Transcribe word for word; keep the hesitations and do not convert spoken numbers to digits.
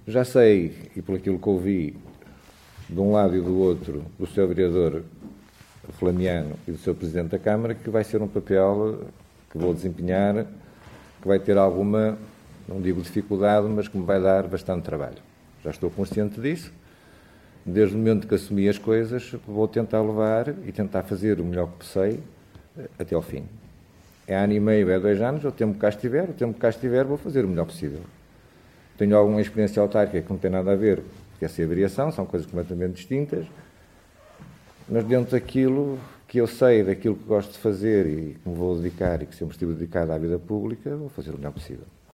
Já sei, e por aquilo que ouvi, de um lado e do outro, do seu vereador Flamiano e do seu Presidente da Câmara, que vai ser um papel que vou desempenhar, que vai ter alguma, não digo dificuldade, mas que me vai dar bastante trabalho. Já estou consciente disso. Desde o momento que assumi as coisas, vou tentar levar e tentar fazer o melhor que sei até ao fim. É ano e meio, é dois anos, o tempo que cá estiver, o tempo que cá estiver, vou fazer o melhor possível. Tenho alguma experiência autárquica que não tem nada a ver com essa variação, são coisas completamente distintas, mas dentro daquilo que eu sei, daquilo que gosto de fazer e que me vou dedicar e que sempre estive dedicado à vida pública, vou fazer o melhor possível.